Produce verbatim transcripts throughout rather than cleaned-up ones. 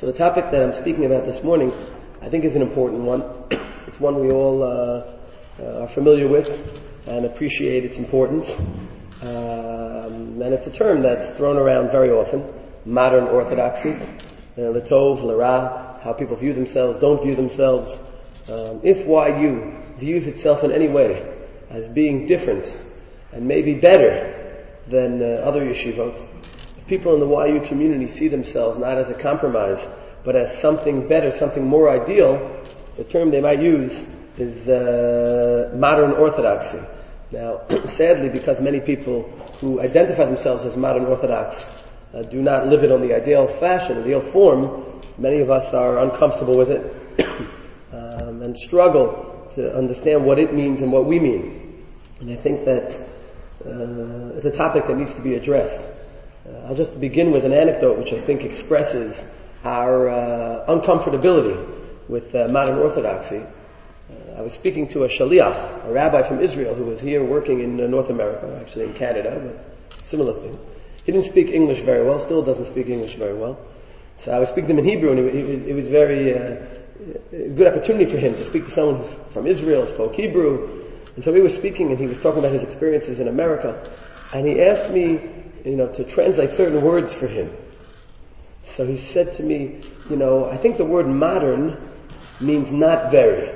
So the topic that I'm speaking about this morning, I think is an important one. It's one we all uh, uh, are familiar with and appreciate its importance. Um, and it's a term that's thrown around very often, modern orthodoxy, uh, L'tov, L'ra, how people view themselves, don't view themselves. Um, if Y U views itself in any way as being different and maybe better than uh, other yeshivot, people in the Y U community see themselves not as a compromise, but as something better, something more ideal, the term they might use is uh, modern orthodoxy. Now, sadly, because many people who identify themselves as modern orthodox uh, do not live it on the ideal fashion, ideal form, many of us are uncomfortable with it um, and struggle to understand what it means and what we mean. And I think that uh, it's a topic that needs to be addressed. Uh, I'll just begin with an anecdote which I think expresses our uh, uncomfortability with uh, modern orthodoxy. Uh, I was speaking to a shaliach, a rabbi from Israel who was here working in uh, North America, actually in Canada, but similar thing. He didn't speak English very well, still doesn't speak English very well. So I was speaking to him in Hebrew, and it, it, it was very uh, a good opportunity for him to speak to someone from Israel, spoke Hebrew. And so we were speaking, and he was talking about his experiences in America, and he asked me, you know, to translate certain words for him. So he said to me, you know, I think the word modern means not very.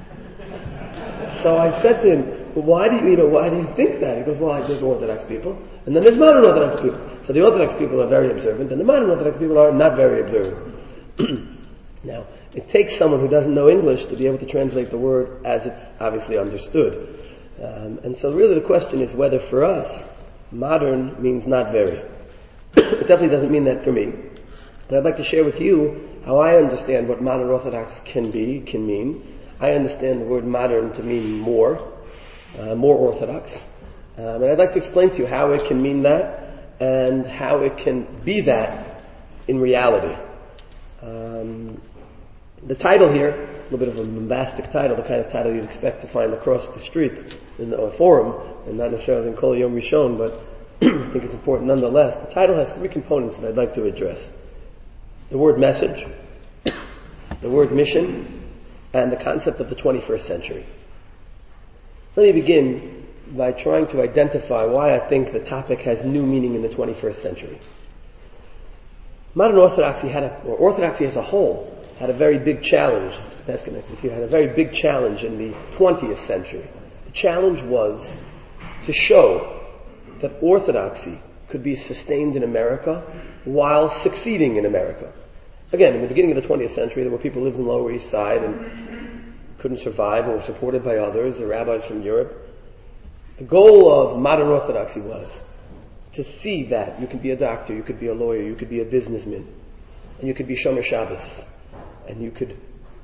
So I said to him, well, why do you, you know, why do you think that? He goes, well, there's Orthodox people, and then there's modern Orthodox people. So the Orthodox people are very observant, and the modern Orthodox people are not very observant. Now, it takes someone who doesn't know English to be able to translate the word as it's obviously understood. Um, and so really the question is whether for us, modern means not very. It definitely doesn't mean that for me. And I'd like to share with you how I understand what modern Orthodox can be, can mean. I understand the word modern to mean more, uh, more Orthodox. Um, and I'd like to explain to you how it can mean that and how it can be that in reality. Um, the title here, a little bit of a bombastic title, the kind of title you'd expect to find across the street in a forum, and not necessarily in Kol Yom Rishon, but I think it's important nonetheless. The title has three components that I'd like to address. The word message, the word mission, and the concept of the twenty-first century. Let me begin by trying to identify why I think the topic has new meaning in the twenty-first century. Modern Orthodoxy had a, or Orthodoxy as a whole, had a very big challenge, had a very big challenge in the twentieth century. The challenge was to show that Orthodoxy could be sustained in America while succeeding in America. Again, in the beginning of the twentieth century, there were people who lived in the Lower East Side and couldn't survive and were supported by others, the rabbis from Europe. The goal of modern Orthodoxy was to see that you could be a doctor, you could be a lawyer, you could be a businessman, and you could be Shomer Shabbos, and you could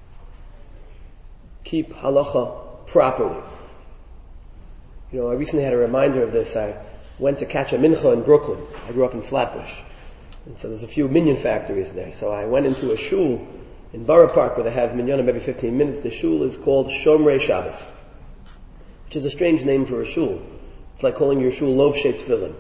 keep halacha properly. You know, I recently had a reminder of this. I went to catch a mincha in Brooklyn. I grew up in Flatbush. And so there's a few minyan factories there. So I went into a shul in Borough Park where they have minyanim every fifteen minutes. The shul is called Shomrei Shabbos, which is a strange name for a shul. It's like calling your shul Lov-Shei Tefillin.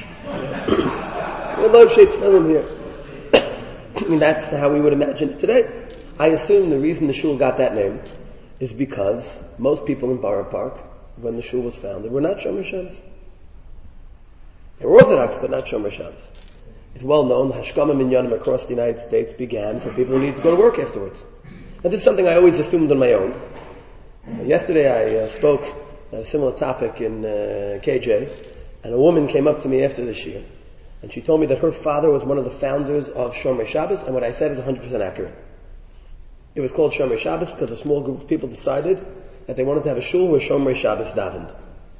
Lov-Shei Tefillin here. I mean, that's how we would imagine it today. I assume the reason the shul got that name is because most people in Borough Park, when the shul was founded, were not Shomer Shabbos. They were Orthodox, but not Shomer Shabbos. It's well known, Hashkama Minyanim across the United States began for people who need to go to work afterwards. And this is something I always assumed on my own. Uh, yesterday I uh, spoke on a similar topic in uh, K J, and a woman came up to me after the shiur, and she told me that her father was one of the founders of Shomer Shabbos, and what I said is one hundred percent accurate. It was called Shomer Shabbos because a small group of people decided that they wanted to have a shul where Shomer Shabbos davened.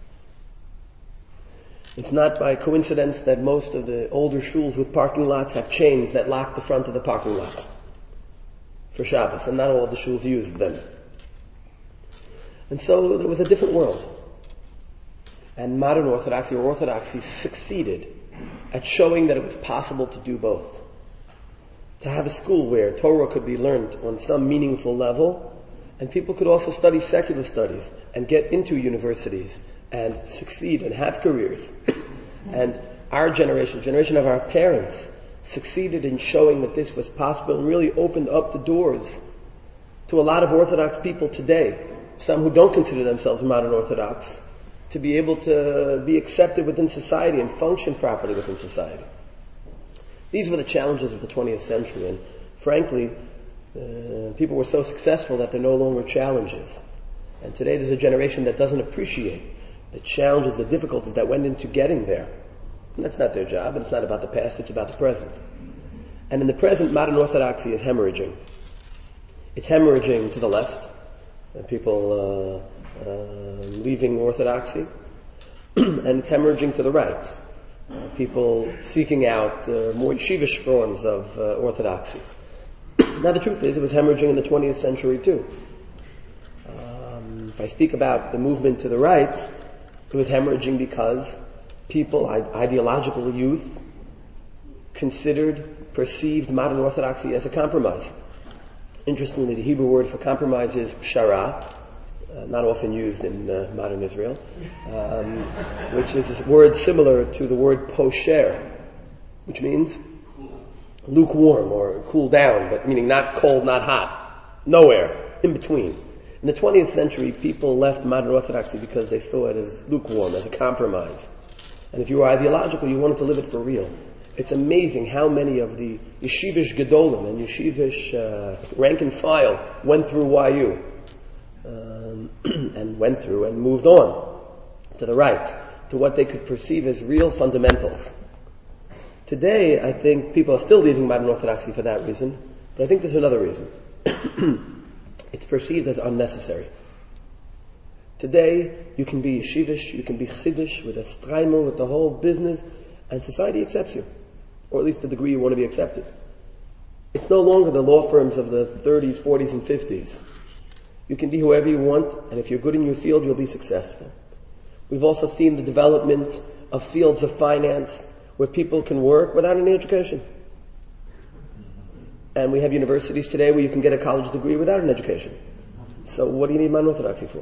It's not by coincidence that most of the older shuls with parking lots have chains that lock the front of the parking lot for Shabbos, and not all of the shuls used them. And so there was a different world. And modern Orthodoxy, or Orthodoxy, succeeded at showing that it was possible to do both. To have a school where Torah could be learned on some meaningful level, and people could also study secular studies and get into universities and succeed and have careers. And our generation, generation of our parents, succeeded in showing that this was possible and really opened up the doors to a lot of Orthodox people today, some who don't consider themselves modern Orthodox, to be able to be accepted within society and function properly within society. These were the challenges of the twentieth century, and frankly, uh, people were so successful that they're no longer challenges. And today there's a generation that doesn't appreciate the challenges, the difficulties that went into getting there. And that's not their job, and it's not about the past, it's about the present. And in the present, modern Orthodoxy is hemorrhaging. It's hemorrhaging to the left, uh, people uh, uh, leaving Orthodoxy, and it's hemorrhaging to the right, uh, people seeking out uh, more yeshivish forms of uh, Orthodoxy. Now the truth is, it was hemorrhaging in the twentieth century too. Um, if I speak about the movement to the right, it was hemorrhaging because people, ideological youth, considered, perceived modern Orthodoxy as a compromise. Interestingly, the Hebrew word for compromise is pshara, uh, not often used in uh, modern Israel, um, which is a word similar to the word posher, which means lukewarm or cool down, but meaning not cold, not hot, nowhere, in between. In the twentieth century, people left modern Orthodoxy because they saw it as lukewarm, as a compromise. And if you were ideological, you wanted to live it for real. It's amazing how many of the yeshivish gedolim and yeshivish uh, rank and file went through Y U um, and went through and moved on to the right, to what they could perceive as real fundamentals. Today, I think people are still leaving modern Orthodoxy for that reason, but I think there's another reason. It's perceived as unnecessary. Today, you can be yeshivish, you can be chassidish, with a straimer, with the whole business, and society accepts you, or at least the degree you want to be accepted. It's no longer the law firms of the thirties, forties, and fifties. You can be whoever you want, and if you're good in your field, you'll be successful. We've also seen the development of fields of finance where people can work without any education. And we have universities today where you can get a college degree without an education. So what do you need modern Orthodoxy for?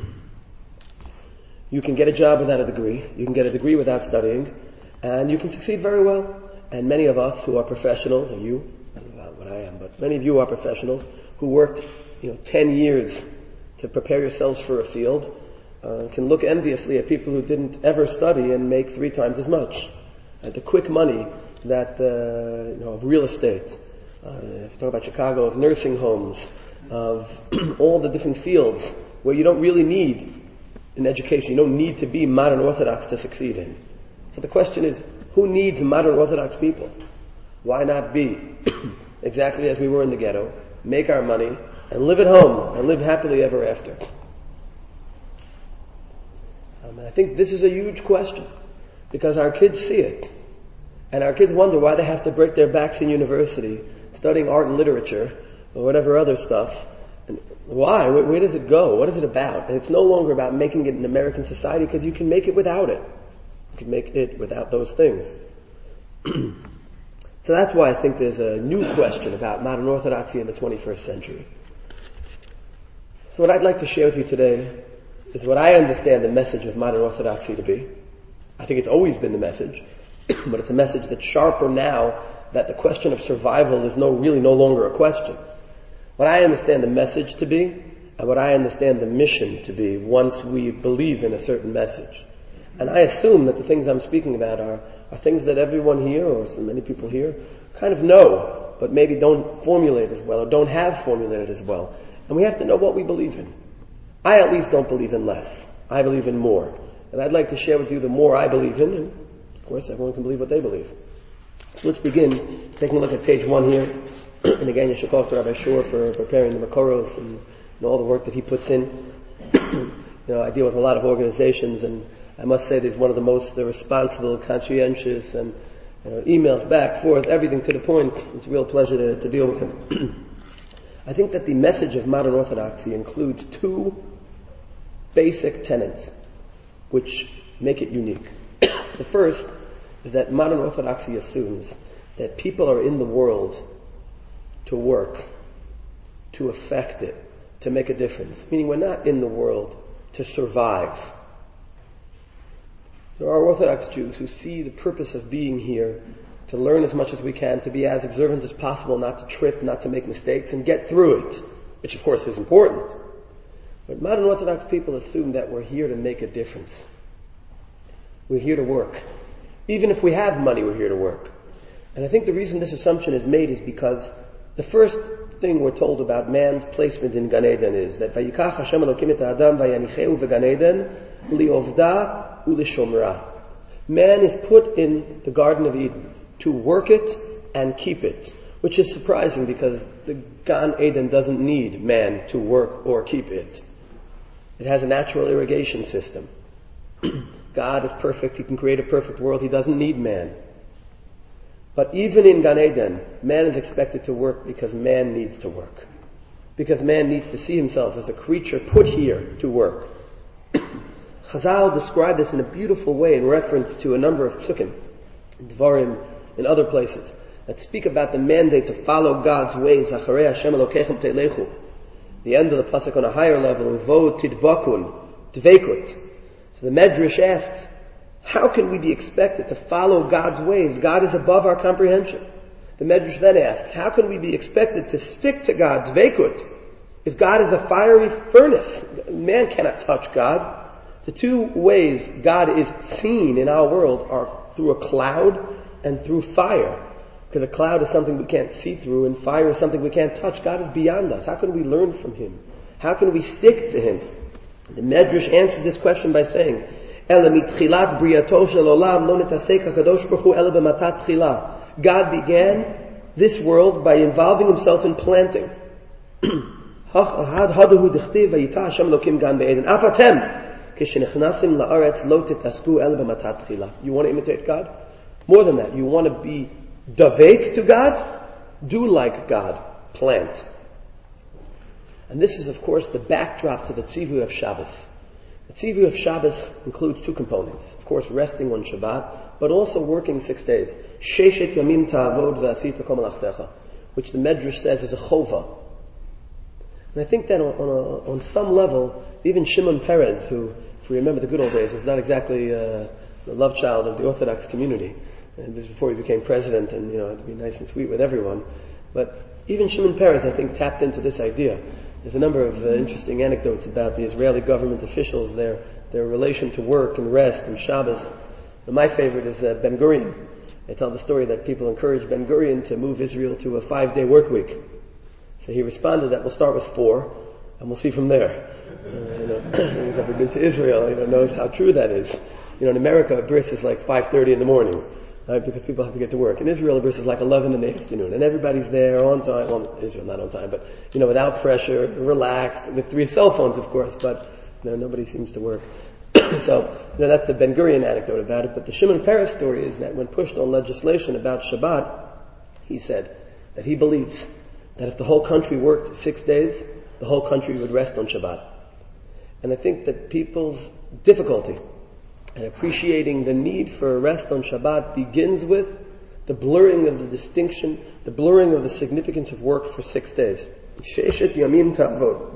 You can get a job without a degree, you can get a degree without studying, and you can succeed very well. And many of us who are professionals, or you, I don't know what I am, but many of you are professionals who worked, you know, ten years to prepare yourselves for a field, uh, can look enviously at people who didn't ever study and make three times as much. At the quick money that, uh, you know, of real estate, uh, if you talk about Chicago, of nursing homes, of all the different fields where you don't really need an education. You don't need to be modern Orthodox to succeed in. So the question is, who needs modern Orthodox people? Why not be exactly as we were in the ghetto, make our money, and live at home, and live happily ever after? Um, and I think this is a huge question, because our kids see it. And our kids wonder why they have to break their backs in university, studying art and literature, or whatever other stuff. And why? Where, where does it go? What is it about? And it's no longer about making it an American society, because you can make it without it. You can make it without those things. So that's why I think there's a new question about modern Orthodoxy in the twenty-first century. So what I'd like to share with you today is what I understand the message of modern Orthodoxy to be. I think it's always been the message, but it's a message that's sharper now that the question of survival is no really no longer a question. What I understand the message to be, and what I understand the mission to be once we believe in a certain message. And I assume that the things I'm speaking about are, are things that everyone here, or so many people here, kind of know, but maybe don't formulate as well, or don't have formulated as well. And we have to know what we believe in. I at least don't believe in less. I believe in more. And I'd like to share with you the more I believe in, and of course everyone can believe what they believe. So let's begin taking a look at page one here. And again, you should talk to Rabbi Shur for preparing the Makoros and, and all the work that he puts in. You know, I deal with a lot of organizations, and I must say that he's one of the most uh, responsible, conscientious, and you know, emails back, forth, everything to the point. It's a real pleasure to, to deal with him. I think that the message of modern Orthodoxy includes two basic tenets which make it unique. The first is that modern Orthodoxy assumes that people are in the world to work, to affect it, to make a difference. Meaning we're not in the world to survive. There are Orthodox Jews who see the purpose of being here to learn as much as we can, to be as observant as possible, not to trip, not to make mistakes, and get through it, which of course is important. But modern Orthodox people assume that we're here to make a difference. We're here to work. Even if we have money, we're here to work. And I think the reason this assumption is made is because the first thing we're told about man's placement in Gan Eden is that Vayikach Hashem Elokim et ha'adam vayanicheu v'Gan Eden li'ovda u'lishomra. Man is put in the Garden of Eden to work it and keep it, which is surprising because the Gan Eden doesn't need man to work or keep it. It has a natural irrigation system. God is perfect. He can create a perfect world. He doesn't need man. But even in Gan Eden, man is expected to work because man needs to work. Because man needs to see himself as a creature put here to work. Chazal described this in a beautiful way in reference to a number of psukim, Dvarim, in other places, that speak about the mandate to follow God's ways. Acharei Hashem Elokechem telechu. The end of the pasuk on a higher level, Uvo tidbakun, dveikut. So the Medrash asks, how can we be expected to follow God's ways? God is above our comprehension. The Medrash then asks, how can we be expected to stick to God, dveikut, if God is a fiery furnace? Man cannot touch God. The two ways God is seen in our world are through a cloud and through fire. Because a cloud is something we can't see through and fire is something we can't touch. God is beyond us. How can we learn from Him? How can we stick to Him? The Medrash answers this question by saying, God began this world by involving Himself in planting. You want to imitate God? More than that, you want to be davek to God? Do like God. Plant. And this is, of course, the backdrop to the tzivui of Shabbos. The tzivui of Shabbos includes two components. Of course, resting on Shabbat, but also working six days. Sheshet yamim ta'avod v'asita kol malachtecha, which the Medrash says is a chova. And I think that on, on, a, on some level, even Shimon Peres, who, if we remember the good old days, was not exactly uh, the love child of the Orthodox community. And this was before he became president and, you know, had to be nice and sweet with everyone. But even Shimon Peres, I think, tapped into this idea. There's a number of uh, interesting anecdotes about the Israeli government officials, their their relation to work and rest and Shabbos. And my favorite is uh, Ben Gurion. They tell the story that people encouraged Ben Gurion to move Israel to a five-day work week. So he responded that we'll start with four, and we'll see from there. Uh, you know, who's ever been to Israel, you know, knows how true that is. You know, in America, a bris is like five thirty in the morning, right? Because people have to get to work. In Israel, a bris is like eleven in the afternoon, and everybody's there on time. Well, Israel not on time, but you know, without pressure, relaxed, with three cell phones, of course. But you know, nobody seems to work. So, you know, that's the Ben Gurion anecdote about it. But the Shimon Peres story is that when pushed on legislation about Shabbat, he said that he believes that if the whole country worked six days, the whole country would rest on Shabbat. And I think that people's difficulty in appreciating the need for a rest on Shabbat begins with the blurring of the distinction, the blurring of the significance of work for six days. Sheshet yamim ta'avod.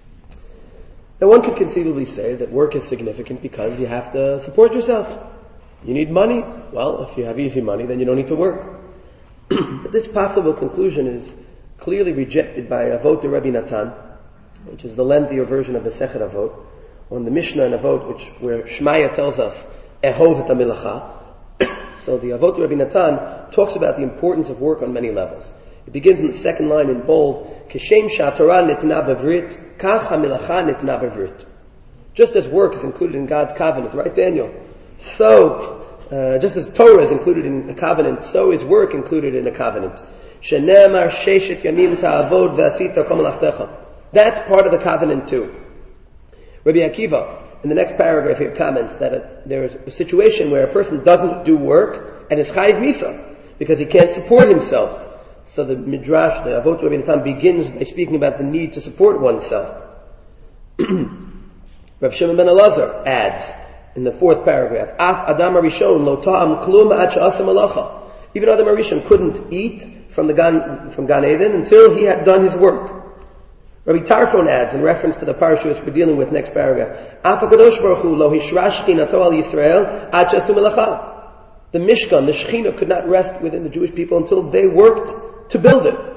Now one could conceivably say that work is significant because you have to support yourself. You need money. Well, if you have easy money, then you don't need to work. But this possible conclusion is clearly rejected by Avot de Rabbi Natan, which is the lengthier version of the Sechet Avot, on the Mishnah in Avot, which where Shmaya tells us Ehov et hamilacha. So the Avot de Rabbi Natan talks about the importance of work on many levels. It begins in the second line in bold, Keshem sha'Torah nitna bevrit, kach hamilacha nitna bevrit. Just as work is included in God's covenant, right, Daniel? So, uh, just as Torah is included in a covenant, so is work included in a covenant. Shenemar sheshet yamim ta'avod v'asita kol malachtecha. That's part of the covenant too. Rabbi Akiva, in the next paragraph here, comments that a, there is a situation where a person doesn't do work and is chayiv misa because he can't support himself. So the Midrash, the Avot Rabbi Natan, begins by speaking about the need to support oneself. Reb Shimon ben Elazar adds in the fourth paragraph, Af Adam Arishon lo ta'am klum ad she'asa malacha. Even Adam Arishon couldn't eat from the Gan, from Gan Eden until he had done his work. Rabbi Tarfon adds, in reference to the parasha which we're dealing with, next paragraph, Af HaKadosh Baruch Hu lo hishrash chinato al Yisrael ad she'asu melacha. The Mishkan, the Shekhinah, could not rest within the Jewish people until they worked to build it.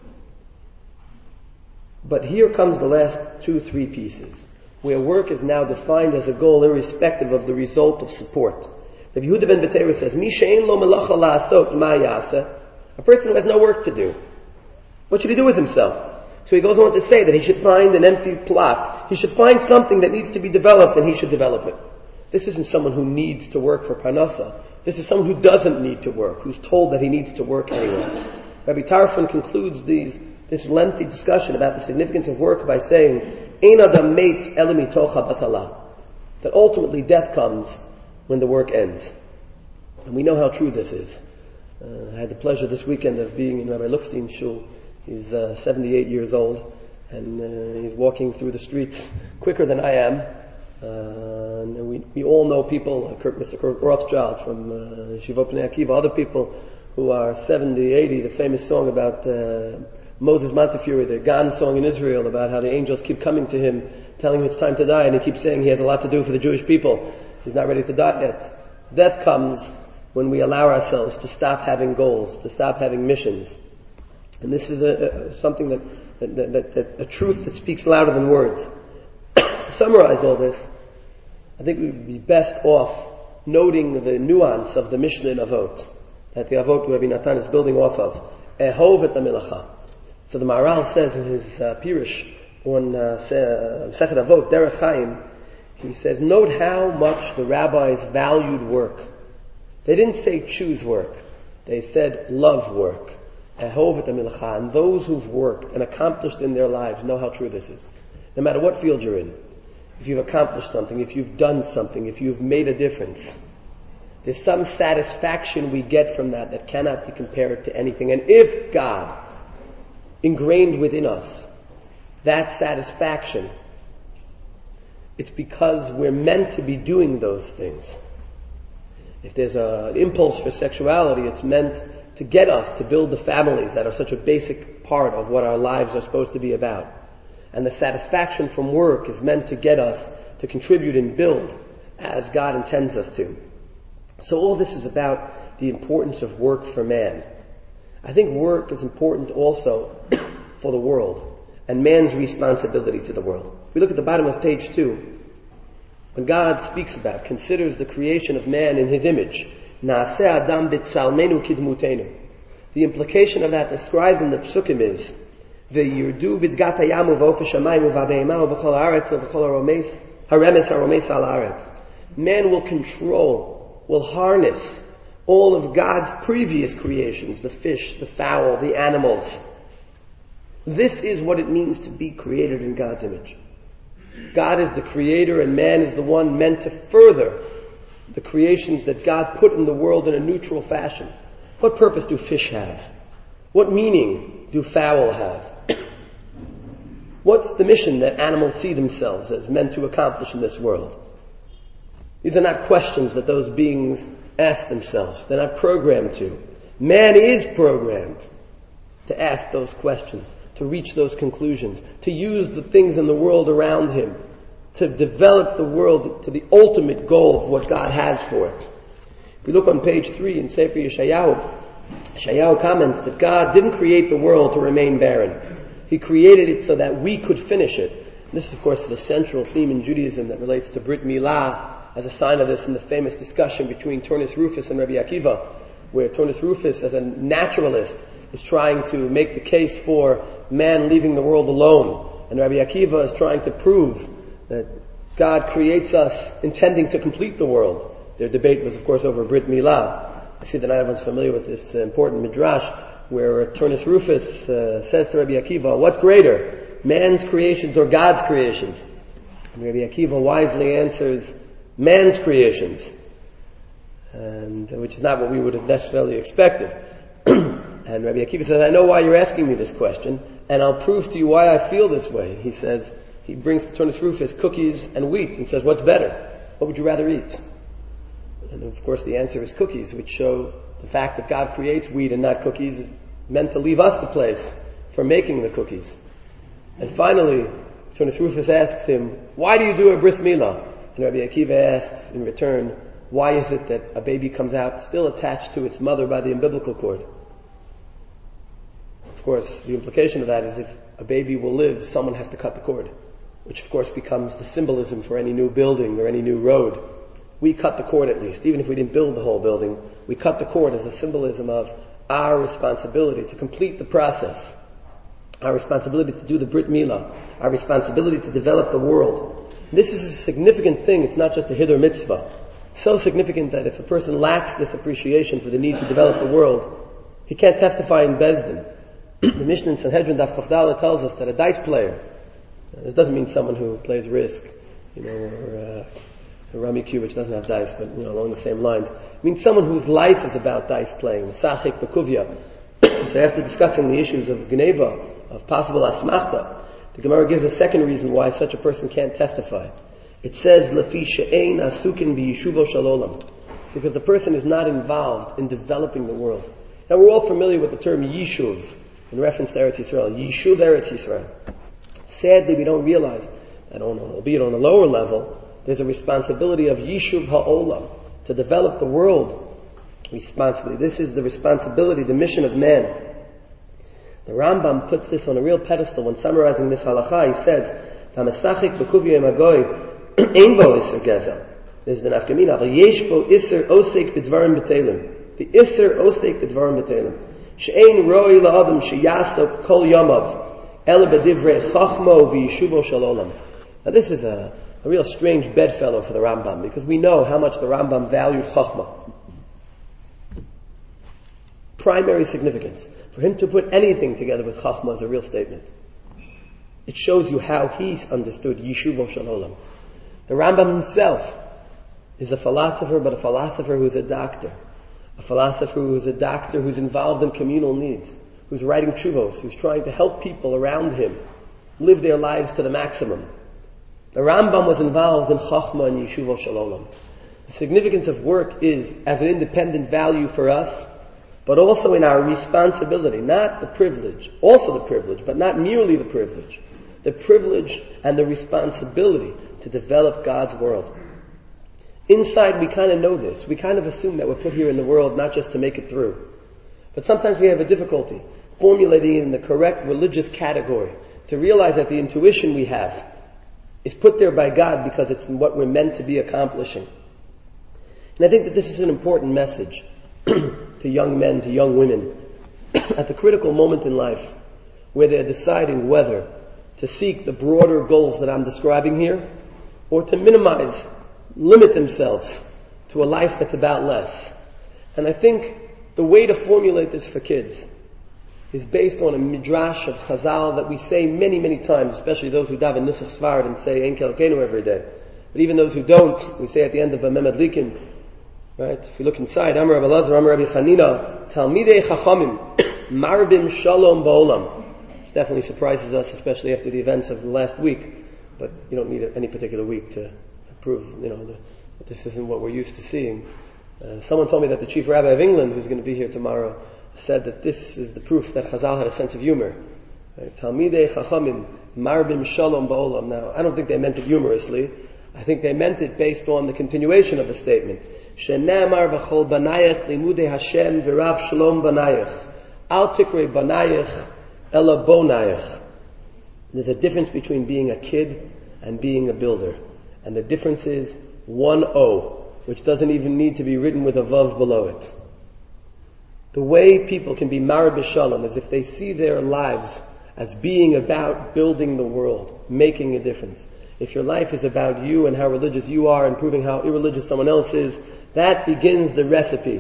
But here comes the last two, three pieces, where work is now defined as a goal irrespective of the result of support. Rabbi Yehuda ben Betera says, Mi she'ein lo melacha la'asot ma ya'aseh. A person who has no work to do, what should he do with himself? So he goes on to say that he should find an empty plot. He should find something that needs to be developed, and he should develop it. This isn't someone who needs to work for parnasa. This is someone who doesn't need to work, who's told that he needs to work anyway. Rabbi Tarfon concludes these, this lengthy discussion about the significance of work by saying, Ein adam meit ela mitocha batala, that ultimately death comes when the work ends. And we know how true this is. Uh, I had the pleasure this weekend of being in Rabbi Luckstein's shul. He's uh, seventy-eight years old, and uh, he's walking through the streets quicker than I am. Uh, and we, we all know people, uh, Kirk, Mister Kirk Rothschild from uh, Yeshiva Bnei Akiva, other people who are seventy, eighty, the famous song about uh, Moses Montefiore, the Gan song in Israel, about how the angels keep coming to him, telling him it's time to die, and he keeps saying he has a lot to do for the Jewish people. He's not ready to die yet. Death comes when we allow ourselves to stop having goals, to stop having missions. And this is a, a, something that, that, that, that, a truth that speaks louder than words. To summarize all this, I think we would be best off noting the nuance of the Mishnah in Avot, that the Avot Rabbi Natan is building off of. Ehov et hamilacha. So the Maharal says in his uh, Pirush on uh, Sechet Avot, Derech Chaim, he says, note how much the rabbis valued work. They didn't say choose work. They said love work. Ehov et hamilacha. And those who've worked and accomplished in their lives know how true this is. No matter what field you're in, if you've accomplished something, if you've done something, if you've made a difference, there's some satisfaction we get from that that cannot be compared to anything. And if God ingrained within us that satisfaction, it's because we're meant to be doing those things. If there's a, an impulse for sexuality, it's meant to get us to build the families that are such a basic part of what our lives are supposed to be about. And the satisfaction from work is meant to get us to contribute and build as God intends us to. So all this is about the importance of work for man. I think work is important also for the world and man's responsibility to the world. If we look at the bottom of page two, when God speaks about, considers the creation of man in his image, Naaseh Adam b'tzalmenu kidmutenu. The implication of that described in the Psukim is, Ve'yirdu b'dgat hayam u'v'ofesh hamayim u'v'abeima u'v'chol haaretz u'v'chol haremes haromes al haaretz. Man will control, will harness all of God's previous creations, the fish, the fowl, the animals. This is what it means to be created in God's image. God is the creator and man is the one meant to further the creations that God put in the world in a neutral fashion. What purpose do fish have? What meaning do fowl have? What's the mission that animals see themselves as meant to accomplish in this world? These are not questions that those beings ask themselves. They're not programmed to. Man is programmed to ask those questions, to reach those conclusions, to use the things in the world around him, to develop the world to the ultimate goal of what God has for it. If we look on page three in Sefer Yeshayahu, Yeshayahu comments that God didn't create the world to remain barren. He created it so that we could finish it. And this, of course, is a central theme in Judaism that relates to Brit Milah, as a sign of this in the famous discussion between Turnus Rufus and Rabbi Akiva, where Turnus Rufus, as a naturalist, is trying to make the case for man leaving the world alone. And Rabbi Akiva is trying to prove that God creates us intending to complete the world. Their debate was, of course, over Brit Milah. I see that not everyone's familiar with this uh, important midrash, where uh, Turnus Rufus uh, says to Rabbi Akiva, what's greater, man's creations or God's creations? And Rabbi Akiva wisely answers, man's creations, and uh, which is not what we would have necessarily expected. And Rabbi Akiva says, I know why you're asking me this question, and I'll prove to you why I feel this way. He says, he brings to Turnus Rufus cookies and wheat and says, what's better? What would you rather eat? And of course the answer is cookies, which show the fact that God creates wheat and not cookies is meant to leave us the place for making the cookies. And finally, Turnus Rufus asks him, why do you do a bris milah? And Rabbi Akiva asks in return, why is it that a baby comes out still attached to its mother by the umbilical cord? Of course, the implication of that is if a baby will live, someone has to cut the cord, which of course becomes the symbolism for any new building or any new road. We cut the cord at least, even if we didn't build the whole building. We cut the cord as a symbolism of our responsibility to complete the process, our responsibility to do the Brit Milah, our responsibility to develop the world. This is a significant thing. It's not just a Hiddur mitzvah. So significant that if a person lacks this appreciation for the need to develop the world, he can't testify in Beis Din. The Mishnah in Sanhedrin Daf Chavdala tells us that a dice player, this doesn't mean someone who plays Risk, you know, or uh, a rummy cube which doesn't have dice, but you know, along the same lines. It means someone whose life is about dice playing, Sachik Bekuvya. So after discussing the issues of Geneva, of possible asmachta, the Gemara gives a second reason why such a person can't testify. It says, Lefi she'ein asukin b'yishuvo shalolam, because the person is not involved in developing the world. Now we're all familiar with the term Yishuv, in reference to Eretz Yisrael. Yishuv Eretz Yisrael. Sadly, we don't realize that, on, albeit on a lower level, there's a responsibility of Yishuv Ha'olam, to develop the world responsibly. This is the responsibility, the mission of man. The Rambam puts this on a real pedestal when summarizing this halakha. He says, "V'hamesachik b'kuvya emagoy ein bo iser gezel." This is the nafkamina. V'yesh bo iser osek b'dvarim b'telim. The iser osek b'dvarim b'telim. She'ein roi la'adam sheyasok kol yamav ela b'divrei chachmo v'yishuvo shalolam. Now this is a, a real strange bedfellow for the Rambam, because we know how much the Rambam valued chachma. Primary significance. For him to put anything together with chachma is a real statement. It shows you how he understood Yishuvo Shalolam. The Rambam himself is a philosopher, but a philosopher who's a doctor. A philosopher who's a doctor who's involved in communal needs, who's writing tshuvos, who's trying to help people around him live their lives to the maximum. The Rambam was involved in chachma and Yishuvo Shalolam. The significance of work is as an independent value for us, but also in our responsibility, not the privilege, also the privilege, but not merely the privilege, the privilege and the responsibility to develop God's world. Inside we kind of know this. We kind of assume that we're put here in the world not just to make it through. But sometimes we have a difficulty formulating it in the correct religious category, to realize that the intuition we have is put there by God because it's what we're meant to be accomplishing. And I think that this is an important message to young men, to young women, at the critical moment in life where they're deciding whether to seek the broader goals that I'm describing here, or to minimize, limit themselves to a life that's about less. And I think the way to formulate this for kids is based on a midrash of Chazal that we say many, many times, especially those who daven Nusach Svarad and say Ein Kelkeinu every day. But even those who don't, we say at the end of Bamem Adlikin, right? If you look inside, Amar Rabbi Elazar, Amar Rabbi Chanina, Talmidei Chachamim, Marbim Shalom Ba'olam. Which definitely surprises us, especially after the events of the last week. But you don't need any particular week to prove, you know, that this isn't what we're used to seeing. Uh, someone told me that the chief rabbi of England, who's going to be here tomorrow, said that this is the proof that Chazal had a sense of humor. Talmidei Chachamim, Marbim Shalom Ba'olam. Now, I don't think they meant it humorously. I think they meant it based on the continuation of the statement. Shenemar v'chol banayach limudei Hashem v'rav shalom banayach. Al tikrei banayach ela bonayach. There's a difference between being a kid and being a builder. And the difference is one O, which doesn't even need to be written with a vav below it. The way people can be mareh b'shalom is if they see their lives as being about building the world, making a difference. If your life is about you and how religious you are and proving how irreligious someone else is, that begins the recipe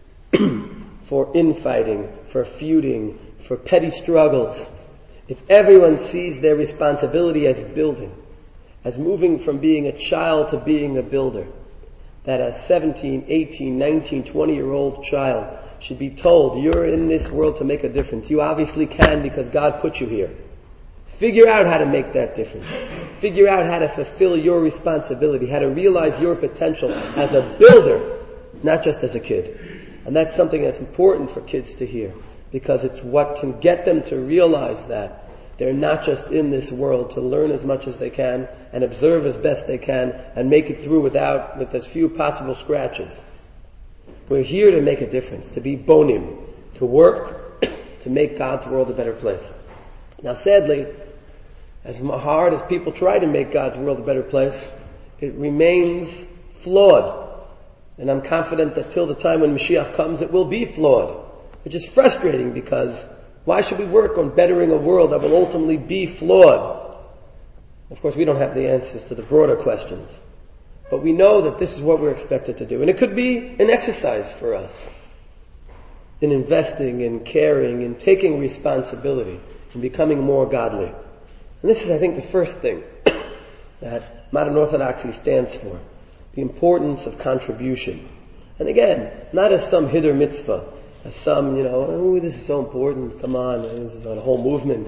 for infighting, for feuding, for petty struggles. If everyone sees their responsibility as building, as moving from being a child to being a builder, that a seventeen, eighteen, nineteen, twenty year old child should be told, you're in this world to make a difference. You obviously can because God put you here. Figure out how to make that difference. Figure out how to fulfill your responsibility, how to realize your potential as a builder, not just as a kid. And that's something that's important for kids to hear, because it's what can get them to realize that They're not just in this world to learn as much as they can and observe as best they can and make it through without, with as few possible scratches. We're here to make a difference, to be bonim, to work, to make God's world a better place. Now sadly, as hard as people try to make God's world a better place, it remains flawed. And I'm confident that till the time when Mashiach comes, it will be flawed. Which is frustrating because why should we work on bettering a world that will ultimately be flawed? Of course, we don't have the answers to the broader questions. But we know that this is what we're expected to do. And it could be an exercise for us in investing, in caring, in taking responsibility, in becoming more godly. And this is, I think, the first thing that modern Orthodoxy stands for. The importance of contribution. And again, not as some hither mitzvah, as some, you know, oh, this is so important, come on, this is a whole movement.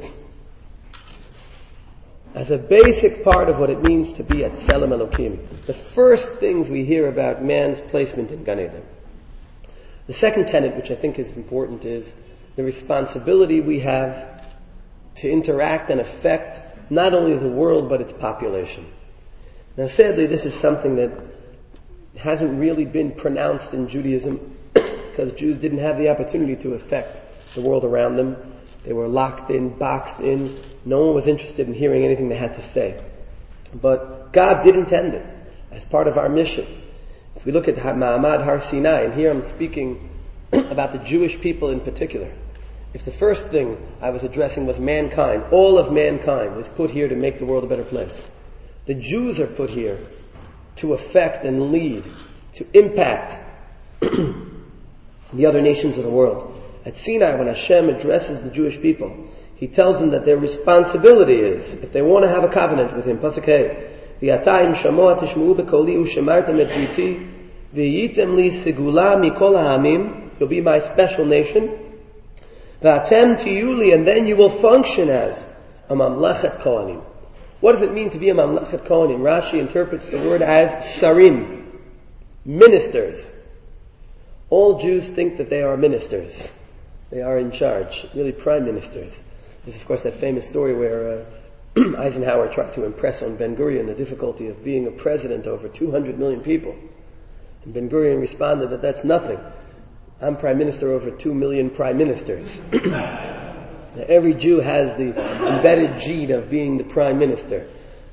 As a basic part of what it means to be at Tselem Elokim. The first things we hear about man's placement in Gan Eden. The second tenet, which I think is important, is the responsibility we have to interact and affect not only the world but its population. Now sadly, this is something that hasn't really been pronounced in Judaism because Jews didn't have the opportunity to affect the world around them. They were locked in, boxed in. No one was interested in hearing anything they had to say. But God did intend it as part of our mission. If we look at Ma'amad Har Sinai, and here I'm speaking about the Jewish people in particular. If the first thing I was addressing was mankind, all of mankind is put here to make the world a better place. The Jews are put here to affect and lead, to impact the other nations of the world. At Sinai, when Hashem addresses the Jewish people, He tells them that their responsibility is, if they want to have a covenant with Him, Pasuk Hey, V'yatayim shamoa tishma'u b'koli u'shemartem et briti v'yitem li segula mikol ha'amim, you'll be my special nation, v'atem tiyuli, and then you will function as a mamlechet kohanim. What does it mean to be a mamlechet kohanim? Rashi interprets the word as sarim, ministers. All Jews think that they are ministers. They are in charge, really prime ministers. There's of course that famous story where uh, Eisenhower tried to impress on Ben-Gurion the difficulty of being a president over two hundred million people. And Ben-Gurion responded that that's nothing. I'm prime minister over two million prime ministers. Now, every Jew has the embedded gene of being the prime minister.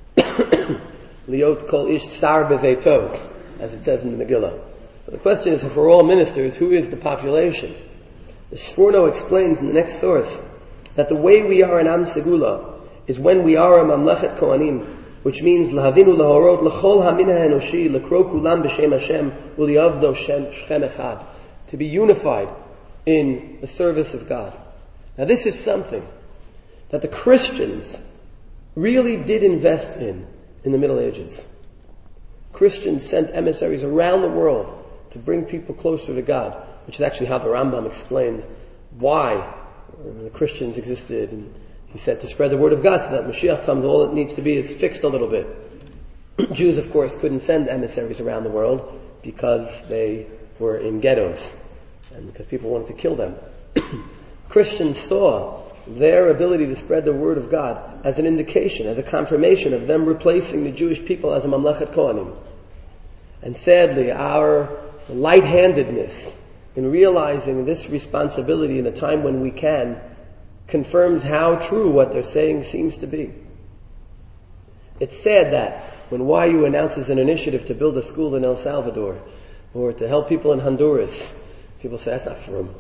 Liot kol ish sar beveito, as it says in the Megillah. But the question is, if we're all ministers, who is the population? The Sforno explains in the next source that the way we are in Am Segula is when we are a Mamlechet Kohanim, which means Lahavinu lahorot lechol hamina ha'enoshi lekro kulam b'shem Hashem u'liyavdo Shem echad, to be unified in the service of God. Now this is something that the Christians really did invest in in the Middle Ages. Christians sent emissaries around the world to bring people closer to God, which is actually how the Rambam explained why the Christians existed. And he said to spread the word of God so that Mashiach comes, all it needs to be is fixed a little bit. Jews, of course, couldn't send emissaries around the world because they were in ghettos and because people wanted to kill them. Christians saw their ability to spread the word of God as an indication, as a confirmation of them replacing the Jewish people as a Mamlechet Kohanim. And sadly, our light-handedness in realizing this responsibility in a time when we can confirms how true what they're saying seems to be. It's sad that when Y U announces an initiative to build a school in El Salvador or to help people in Honduras, people say, that's not frum.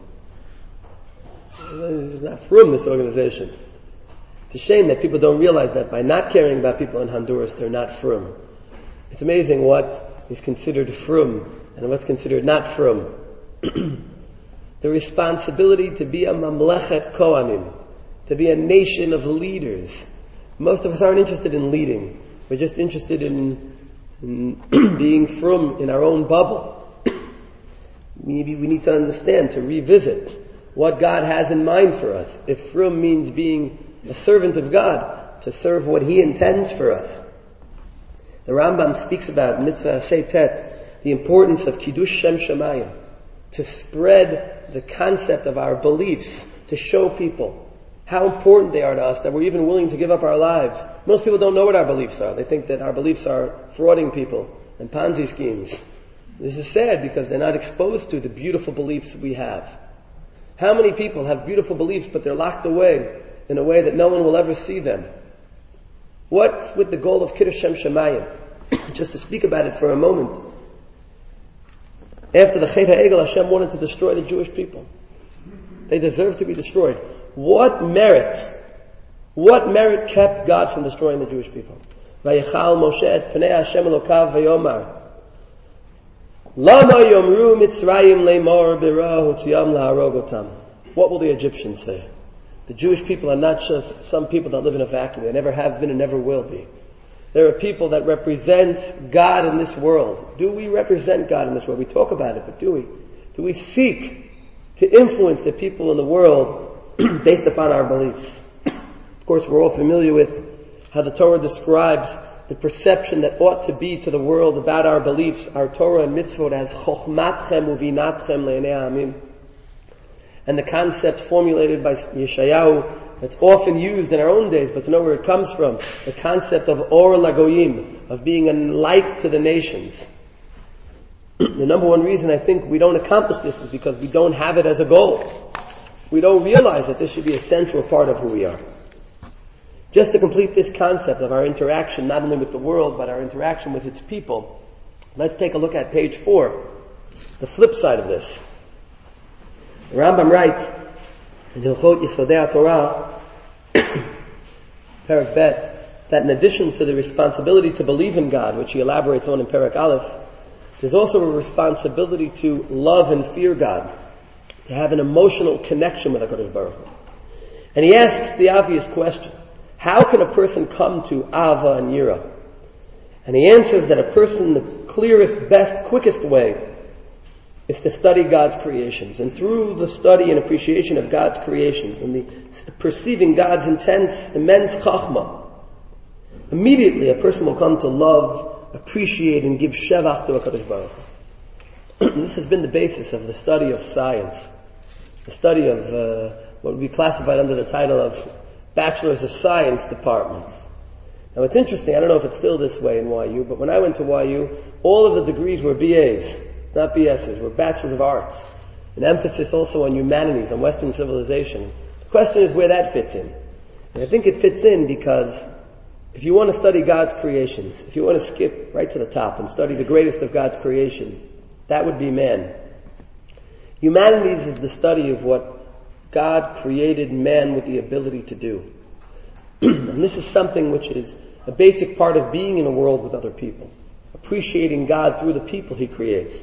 It's not frum, this organization. It's a shame that people don't realize that by not caring about people in Honduras, they're not frum. It's amazing what is considered frum and what's considered not frum. The responsibility to be a mamlechet kohanim, to be a nation of leaders. Most of us aren't interested in leading. We're just interested in, in being frum in our own bubble. Maybe we need to understand, to revisit what God has in mind for us. If frum means being a servant of God, to serve what He intends for us. The Rambam speaks about mitzvah sheitet, the importance of kiddush shem shamayim, to spread the concept of our beliefs, to show people how important they are to us that we're even willing to give up our lives. Most people don't know what our beliefs are. They think that our beliefs are frauding people and Ponzi schemes. This is sad because they're not exposed to the beautiful beliefs we have. How many people have beautiful beliefs but they're locked away in a way that no one will ever see them? What with the goal of Kiddush Shem Shemayim? Just to speak about it for a moment. After the Chet HaEgel, Hashem wanted to destroy the Jewish people. They deserve to be destroyed. What merit, what merit kept God from destroying the Jewish people? Vayichal Moshe et Pnei Hashem Elokav vayomar Lama yomru Mitzrayim leimor b'ra hutziam laharog otam. What will the Egyptians say? The Jewish people are not just some people that live in a vacuum. They never have been and never will be. There are people that represent God in this world. Do we represent God in this world? We talk about it, but do we? Do we seek to influence the people in the world based upon our beliefs? Of course, we're all familiar with how the Torah describes the perception that ought to be to the world about our beliefs, our Torah and mitzvot, as chokhmatchem uvinatchem le'enei ha'amim. And the concept formulated by Yeshayahu that's often used in our own days, but to know where it comes from, the concept of or lagoyim, of being a light to the nations. The number one reason I think we don't accomplish this is because we don't have it as a goal. We don't realize that this should be a central part of who we are. Just to complete this concept of our interaction, not only with the world, but our interaction with its people, let's take a look at page four, the flip side of this. The Rambam writes in Hilchot Yesodei HaTorah, Perek Bet, that in addition to the responsibility to believe in God, which he elaborates on in Perek Aleph, there's also a responsibility to love and fear God, to have an emotional connection with HaKadosh Baruch Hu. And he asks the obvious question, how can a person come to Ava and Yira? And he answers that a person, the clearest, best, quickest way is to study God's creations. And through the study and appreciation of God's creations and the perceiving God's intense, immense chachma, immediately a person will come to love, appreciate, and give shevach to HaKadosh Baruch Hu. This has been the basis of the study of science, the study of uh, what would be classified under the title of Bachelors of Science departments. Now it's interesting, I don't know if it's still this way in Y U, but when I went to Y U, all of the degrees were B As, not B S's, were Bachelors of Arts. An emphasis also on humanities, on Western civilization. The question is where that fits in. And I think it fits in because if you want to study God's creations, if you want to skip right to the top and study the greatest of God's creation, that would be man. Humanities is the study of what God created man with the ability to do. And this is something which is a basic part of being in a world with other people. Appreciating God through the people He creates.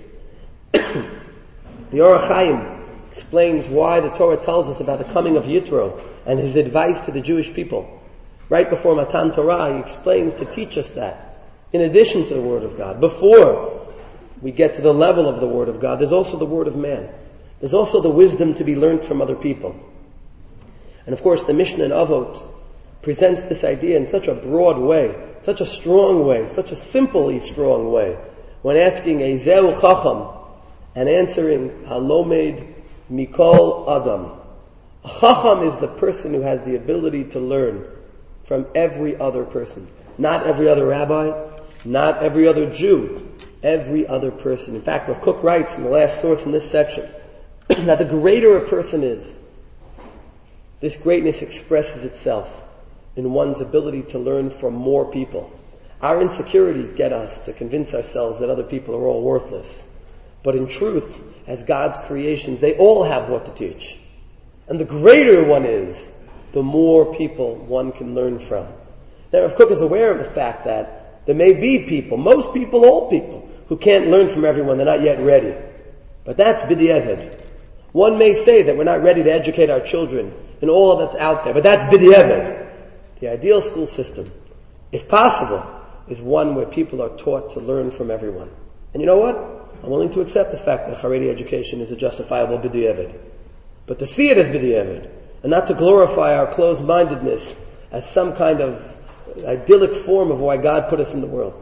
The Orach Chaim explains why the Torah tells us about the coming of Yitro and his advice to the Jewish people. Right before Matan Torah, he explains to teach us that. In addition to the Word of God, before we get to the level of the Word of God, there's also the Word of man. There's also the wisdom to be learned from other people. And of course, the Mishnah in Avot presents this idea in such a broad way, such a strong way, such a simply strong way, when asking a Zeu Chacham and answering Halomed Mikol Adam. A Chacham is the person who has the ability to learn from every other person. Not every other rabbi, not every other Jew, every other person. In fact, Rav Kook writes in the last source in this section, that the greater a person is, this greatness expresses itself in one's ability to learn from more people. Our insecurities get us to convince ourselves that other people are all worthless. But in truth, as God's creations, they all have what to teach. And the greater one is, the more people one can learn from. Now, Rav Kook is aware of the fact that there may be people, most people, all people, who can't learn from everyone. They're not yet ready. But that's b'di'evid. One may say that we're not ready to educate our children in all that's out there, but that's b'di'evid. The ideal school system, if possible, is one where people are taught to learn from everyone. And you know what? I'm willing to accept the fact that Haredi education is a justifiable b'di'evid. But to see it as b'di'evid, and not to glorify our closed-mindedness as some kind of idyllic form of why God put us in the world.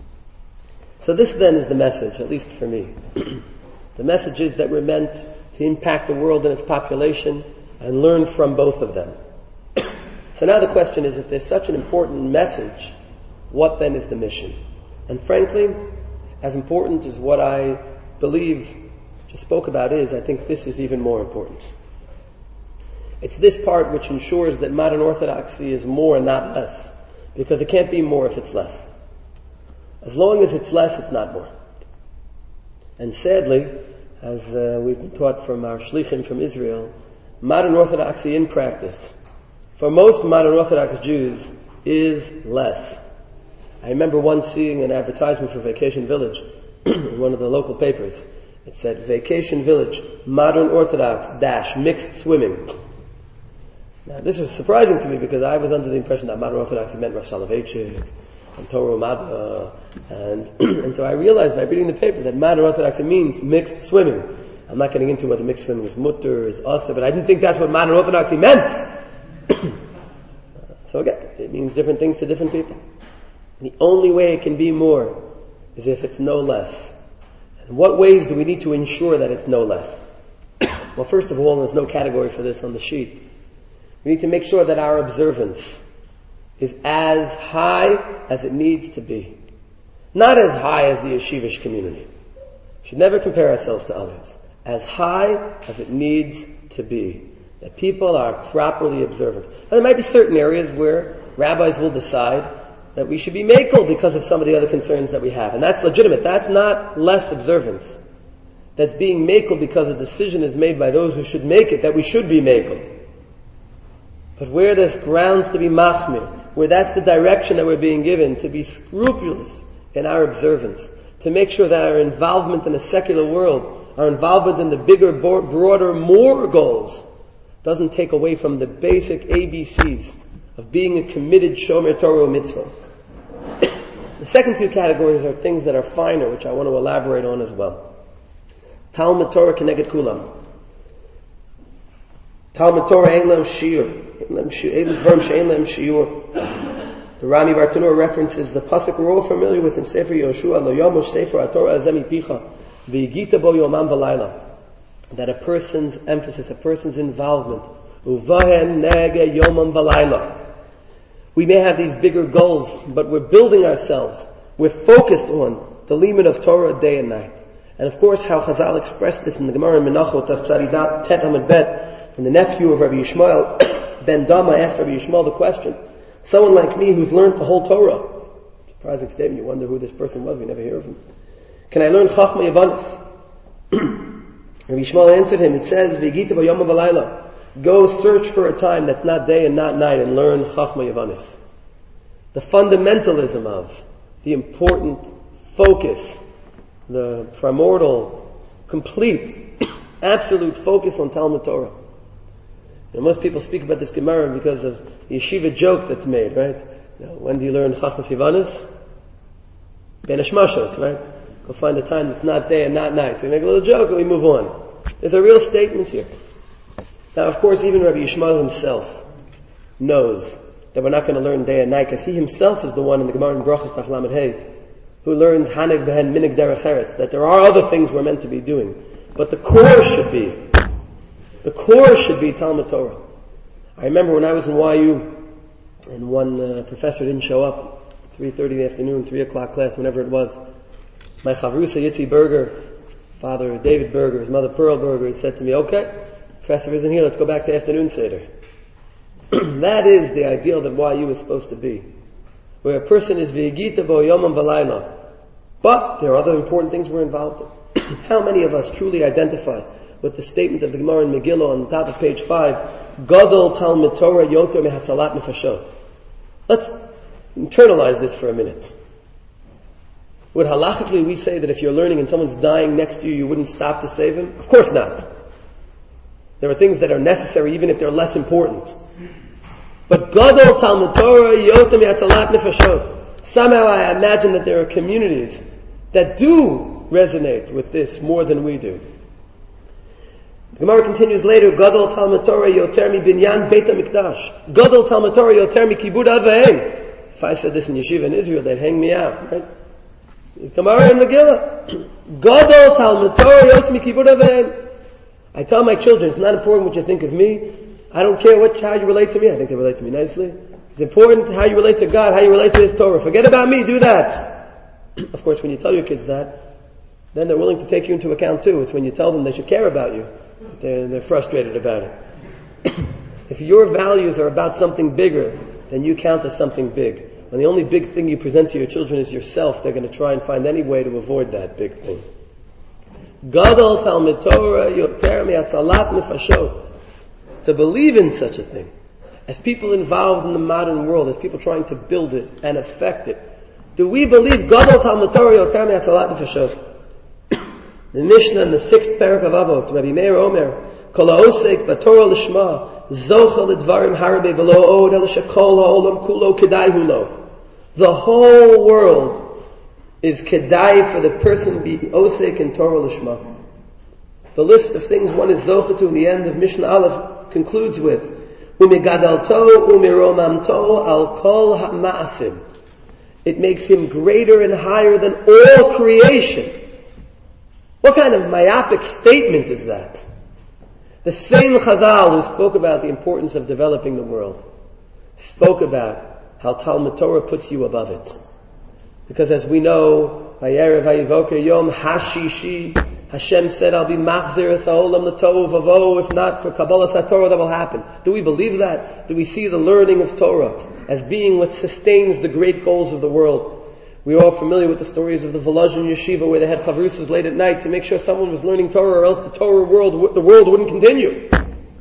So this then is the message, at least for me. The message is that we're meant to impact the world and its population and learn from both of them. So now the question is, if there's such an important message, what then is the mission? And frankly, as important as what I believe just spoke about is, I think this is even more important. It's this part which ensures that modern orthodoxy is more and not less, because it can't be more if it's less. As long as it's less, it's not more. And sadly, as uh, we've been taught from our shlichim from Israel, modern orthodoxy in practice, for most modern Orthodox Jews, is less. I remember once seeing an advertisement for Vacation Village in one of the local papers. It said, Vacation Village, Modern Orthodox, dash, mixed swimming. Now, this was surprising to me because I was under the impression that modern Orthodoxy meant Rav Soloveitchik and Torah Umada, and, and so I realized by reading the paper that modern Orthodoxy means mixed swimming. I'm not getting into whether mixed swimming is mutter, is asa, but I didn't think that's what modern Orthodoxy meant. So again, it means different things to different people. The only way it can be more is if it's no less. And what ways do we need to ensure that it's no less? Well, first of all, there's no category for this on the sheet. We need to make sure that our observance is as high as it needs to be. Not as high as the yeshivish community. We should never compare ourselves to others. As high as it needs to be. That people are properly observant. Now, there might be certain areas where rabbis will decide that we should be makel because of some of the other concerns that we have. And that's legitimate. That's not less observance. That's being makel because a decision is made by those who should make it, that we should be makel. But where there's grounds to be machmir, where that's the direction that we're being given, to be scrupulous in our observance, to make sure that our involvement in the secular world, our involvement in the bigger, broader, more goals, doesn't take away from the basic A B Cs of being a committed shomer Torah mitzvahs. The second two categories are things that are finer, which I want to elaborate on as well. Talmud Torah keneged kulam. Talmud Torah ein lem shiur. Ein dvarim she'ein lem shiur. The Rami Bartanur references the pasuk we're all familiar with in Sefer Yoshua, Lo yamosh Sefer HaTorah azeh mipicha, v'yigita bo yomam v'layla. That a person's emphasis, a person's involvement, uvahen nege yomam v'layla. We may have these bigger goals, but we're building ourselves. We're focused on the limit of Torah day and night. And of course, how Chazal expressed this in the Gemara in Menachot of Tzadidat Tet Hamid Bet, and the nephew of Rabbi Yishmael ben Dama asked Rabbi Yishmael the question, someone like me who's learned the whole Torah, surprising statement, you wonder who this person was, we never hear of him. Can I learn Chachma Yavanis? Rabbi Yishmael answered him, it says, V'gita v'yom v'layla. Go search for a time that's not day and not night and learn Chachma Yavanis. The fundamentalism of, the important focus, the primordial, complete, absolute focus on Talmud Torah. You know, most people speak about this Gemara because of the yeshiva joke that's made, right? You know, when do you learn Chachma Yavanis? Ben Hashmashos, right? Go find a time that's not day and not night. We make a little joke and we move on. There's a real statement here. Now, of course, even Rabbi Yishmael himself knows that we're not going to learn day and night, because he himself is the one in the Gemara in Brachos Daf Lamed Hey who learns Haneg Behen Minig Derech Eretz, that there are other things we're meant to be doing. But the core should be, the core should be Talmud Torah. I remember when I was in Y U and one uh, professor didn't show up, three thirty in the afternoon, three o'clock class, whenever it was. My chavrusa Yitzi Berger, father David Berger, his mother Pearl Berger, said to me, okay, professor isn't here, let's go back to afternoon Seder. That is the ideal that Y U is supposed to be. Where a person is v'yigita bo yomam v'layla. But there are other important things we're involved in. How many of us truly identify with the statement of the Gemara in Megillah on the top of page five, Gadol Talmud Torah yoter mehatzalat nefashot. Let's internalize this for a minute. Would halachically we say that if you're learning and someone's dying next to you, you wouldn't stop to save him? Of course not. There are things that are necessary even if they're less important. But Gadol Talmud Torah yotem yatzalat nefashot. Somehow I imagine that there are communities that do resonate with this more than we do. The Gemara continues later, Gadol Talmud Torah yoter mi binyan Beit HaMikdash. Gadol Talmud Torah yoter mi kibud aveim. If I said this in yeshiva in Israel, they'd hang me out, right? Gemara in Megillah. Gadol Talmud Torah yoter mi kibud aveim. I tell my children, it's not important what you think of me. I don't care what how you relate to me. I think they relate to me nicely. It's important how you relate to God, how you relate to His Torah. Forget about me, do that. Of course, when you tell your kids that, then they're willing to take you into account too. It's when you tell them they should care about you, they're, they're frustrated about it. If your values are about something bigger, then you count as something big. When the only big thing you present to your children is yourself, they're going to try and find any way to avoid that big thing. Gadol Talmid Torah yoter mi'atzalat nefashot. To believe in such a thing, as people involved in the modern world, as people trying to build it and affect it, do we believe Gadol Talmid Torah yoter mi'atzalat nefashot? The Mishnah in the sixth parak of Avot, Rabbi Meir Omer, Kol ha'osek b'Torah l'shma, zocha l'dvarim harbe v'lo od el shekol ha'olam kulo kedai hu lo. The whole world is kedai for the person being osek in Torah l'shma. The list of things one is zocha to in the end of Mishnah Aleph concludes with, Umigadalto umiromamto al kol ha'ma'asim. It makes him greater and higher than all creation. What kind of myopic statement is that? The same Chazal who spoke about the importance of developing the world spoke about how Talmud Torah puts you above it. Because as we know, Vayerev Vayivoker Yom Hashishi, Hashem said, I'll be machzir ha'olam l'tohu v'avo. If not for Kabbalah HaTorah, that will happen. Do we believe that? Do we see the learning of Torah as being what sustains the great goals of the world? We're all familiar with the stories of the Volozhin Yeshiva where they had chavrusas late at night to make sure someone was learning Torah or else the Torah world, the world wouldn't continue.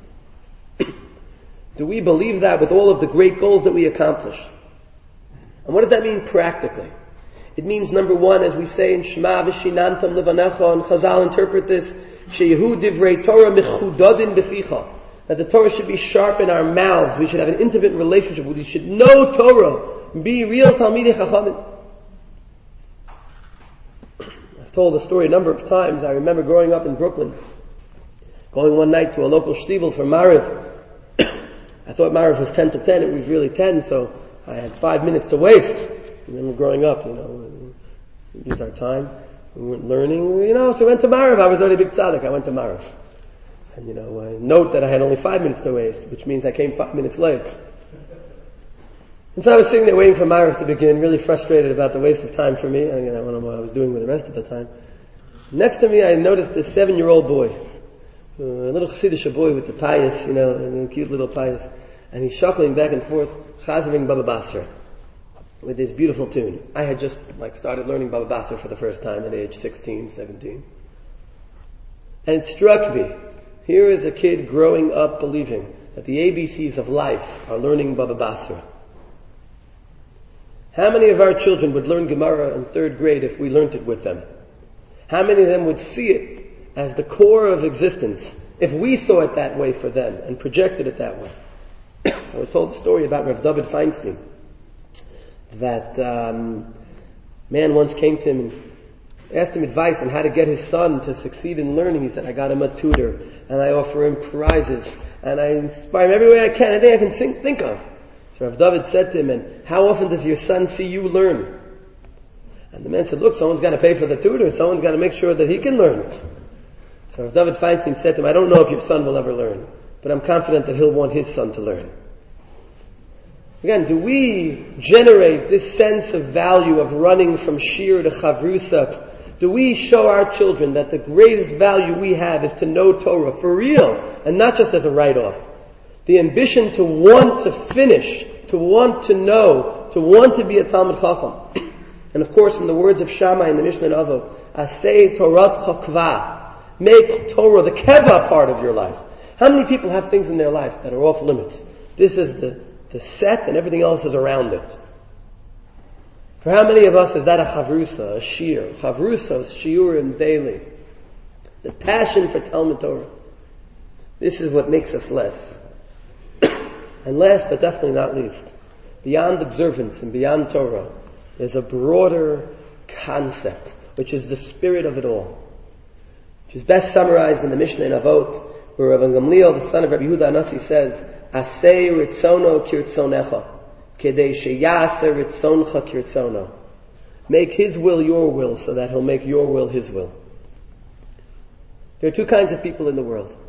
Do we believe that with all of the great goals that we accomplish? And what does that mean practically? It means, number one, as we say in Shema v'shinantam levanecha, and Chazal interpret this, sheyehu divrei Torah mechudadin beficha, that the Torah should be sharp in our mouths. We should have an intimate relationship with it. We should know Torah, be real Talmidei Chachamim. I've told the story a number of times. I remember growing up in Brooklyn, going one night to a local shtivel for Mariv. I thought Mariv was ten to ten. It was really ten, so I had five minutes to waste. I remember growing up, you know, we used our time. We weren't learning, you know, so we went to Mariv. I was already a big tzaddik. I went to Mariv. And, you know, I note that I had only five minutes to waste, which means I came five minutes late. And so I was sitting there waiting for Mariv to begin, really frustrated about the waste of time for me. I don't know what I was doing with the rest of the time. Next to me, I noticed this seven-year-old boy, a little Chassidish boy with the pious, you know, and a cute little pious. And he's shuffling back and forth, chazering Baba Basra, with this beautiful tune. I had just, like, started learning Baba Basra for the first time at age sixteen, seventeen. And it struck me, here is a kid growing up believing that the A B Cs of life are learning Baba Basra. How many of our children would learn Gemara in third grade if we learnt it with them? How many of them would see it as the core of existence if we saw it that way for them and projected it that way? I was told a story about Rav David Feinstein, that um, man once came to him and asked him advice on how to get his son to succeed in learning. He said, I got him a tutor, and I offer him prizes, and I inspire him every way I can, anything I can think, think of. So Rav David said to him, and how often does your son see you learn? And the man said, look, someone's got to pay for the tutor, someone's got to make sure that he can learn. So Rav David Feinstein said to him, I don't know if your son will ever learn, but I'm confident that he'll want his son to learn. Again, do we generate this sense of value of running from shir to chavrusa? Do we show our children that the greatest value we have is to know Torah for real and not just as a write-off? The ambition to want to finish, to want to know, to want to be a Talmid Chacham. And of course, in the words of Shammai in the Mishnah in Avot, Asei Torat Chokva, make Torah the keva part of your life. How many people have things in their life that are off limits? This is the, the set and everything else is around it. For how many of us is that a chavrusa, a shir? Chavrusa, shiurim daily. The passion for Talmud Torah. This is what makes us less. And last but definitely not least, beyond observance and beyond Torah, there's a broader concept, which is the spirit of it all, which is best summarized in the Mishnah in Avot, where Rabbi Gamliel, the son of Rabbi Yehuda Anasi, says, Asei ritzono kirtzonecha, kedei sheyasa ritzoncha kirtzono. Make his will your will, so that he'll make your will his will. There are two kinds of people in the world.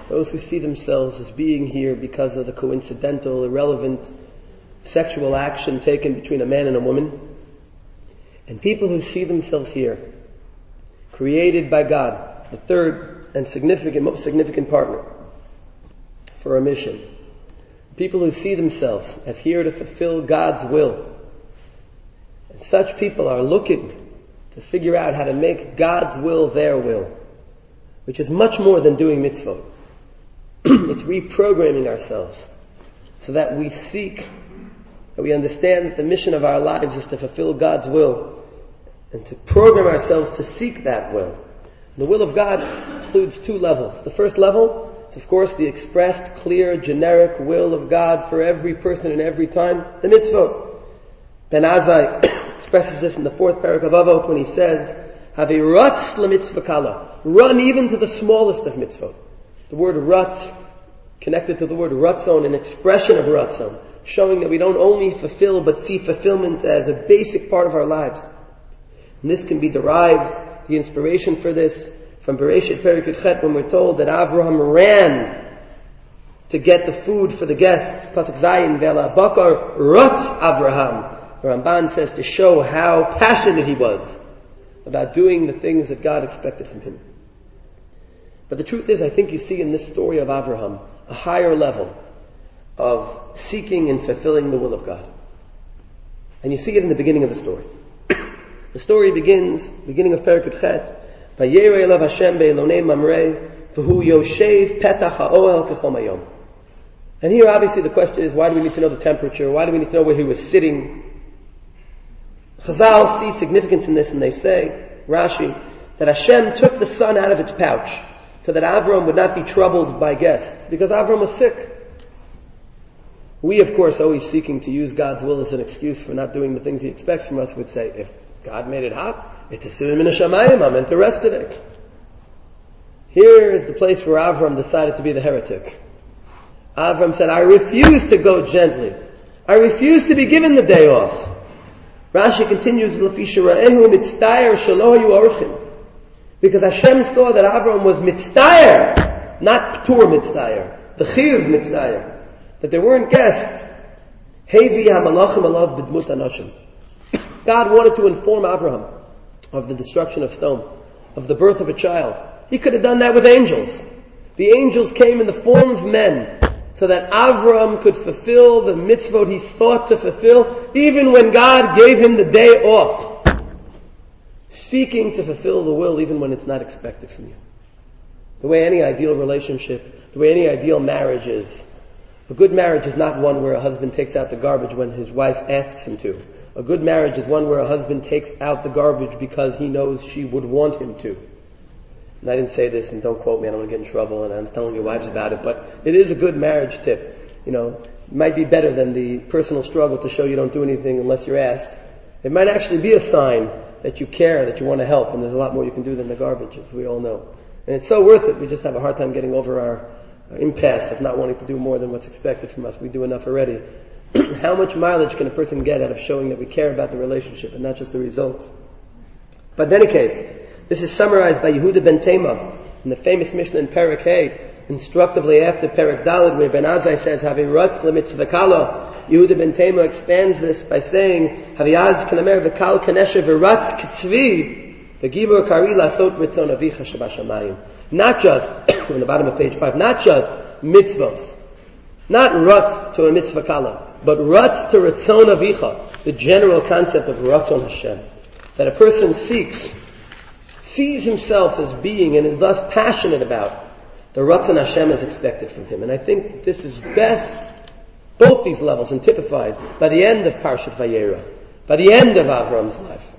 those who see themselves as being here because of the coincidental, irrelevant sexual action taken between a man and a woman, and people who see themselves here, created by God, the third and significant, most significant partner for a mission. People who see themselves as here to fulfill God's will. And such people are looking to figure out how to make God's will their will, which is much more than doing mitzvot. It's reprogramming ourselves so that we seek, that we understand that the mission of our lives is to fulfill God's will and to program ourselves to seek that will. The will of God includes two levels. The first level is, of course, the expressed, clear, generic will of God for every person and every time, the mitzvot. Ben Azai expresses this in the fourth parak of Avot when he says, "Have a ratz lemitzvah kala." Run even to the smallest of mitzvot. The word ratz, connected to the word ratzon, an expression of ratzon, showing that we don't only fulfill but see fulfillment as a basic part of our lives. And this can be derived, the inspiration for this, from Bereshit Perek Yud Chet, when we're told that Avraham ran to get the food for the guests. Pasuk Zayin, Ve'ala Bakar Ratz Avraham. The Ramban says to show how passionate he was about doing the things that God expected from him. But the truth is, I think you see in this story of Avraham a higher level of seeking and fulfilling the will of God. And you see it in the beginning of the story. The story begins, beginning of Perek Yud Chet, Vayirei elav Hashem be'elonei Mamrei, v'hu yoshev petach ha'ohel kechol hayom. And here obviously the question is, why do we need to know the temperature? Why do we need to know where he was sitting? Chazal see significance in this, and they say, Rashi, that Hashem took the sun out of its pouch so that Avram would not be troubled by guests, because Avram was sick. We, of course, always seeking to use God's will as an excuse for not doing the things He expects from us, would say, if God made it hot, it's a surim in a shamayim, I'm meant to rest today. Here is the place where Avram decided to be the heretic. Avram said, I refuse to go gently. I refuse to be given the day off. Rashi continues, L'fi shira'ehu mitztayer shelo hayu orchim. Because Hashem saw that Avram was mitztayer, not ptur mitztayer, the chiv mitztayer, that there weren't guests. Hevi hamalachim alav b'dmut anashim. God wanted to inform Avraham of the destruction of Sodom, of the birth of a child. He could have done that with angels. The angels came in the form of men, so that Avram could fulfill the mitzvot he sought to fulfill, even when God gave him the day off. Seeking to fulfill the will even when it's not expected from you. The way any ideal relationship, the way any ideal marriage is. A good marriage is not one where a husband takes out the garbage when his wife asks him to. A good marriage is one where a husband takes out the garbage because he knows she would want him to. And I didn't say this, and don't quote me, I don't want to get in trouble, and I'm telling your wives about it, but it is a good marriage tip. You know, it might be better than the personal struggle to show you don't do anything unless you're asked. It might actually be a sign that you care, that you want to help, and there's a lot more you can do than the garbage, as we all know. And it's so worth it. We just have a hard time getting over our, our impasse of not wanting to do more than what's expected from us. We do enough already. How much mileage can a person get out of showing that we care about the relationship and not just the results? But in any case, this is summarized by Yehuda ben Tema in the famous Mishnah in Perek Hey, instructively after Perek Daled, where Ben Azai says, "Havi ratz lemitzvah kala." Yehuda ben Tema expands this by saying, "Haviaz kanamer v'kal kanesha v'ratz k'tzvi v'gibur kari lasot ritzon avicha shabashamayim." Not just on the bottom of page five, not just mitzvos, not ratz to a mitzvah kala, but ratz to ritzon avicha, the general concept of ratzon Hashem, that a person seeks, sees himself as being, and is thus passionate about the ratzon Hashem is expected from him. And I think that this is best, both these levels, and typified by the end of Parshat Vayera, by the end of Avram's life.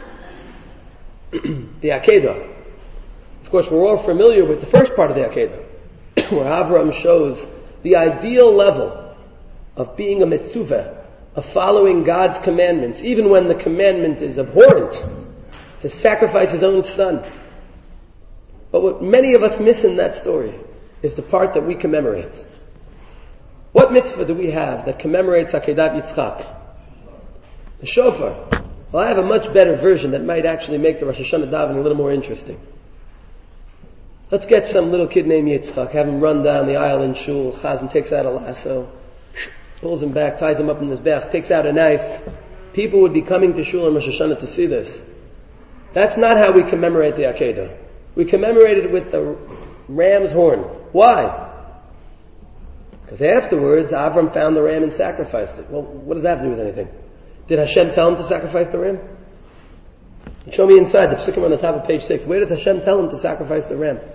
The Akedah. Of course, we're all familiar with the first part of the Akedah, where Avram shows the ideal level of being a mitzuvah, of following God's commandments, even when the commandment is abhorrent, to sacrifice his own son. But what many of us miss in that story is the part that we commemorate. What mitzvah do we have that commemorates Akedat Yitzchak? The shofar. Well, I have a much better version that might actually make the Rosh Hashanah davening a little more interesting. Let's get some little kid named Yitzchak, have him run down the aisle in shul. Chazan takes out a lasso, pulls him back, ties him up in his back, takes out a knife. People would be coming to shul on Rosh Hashanah to see this. That's not how we commemorate the Akedah. We commemorate it with the ram's horn. Why? Because afterwards, Avram found the ram and sacrificed it. Well, what does that have to do with anything? Did Hashem tell him to sacrifice the ram? Show me inside, the psukim on the top of page six. Where does Hashem tell him to sacrifice the ram?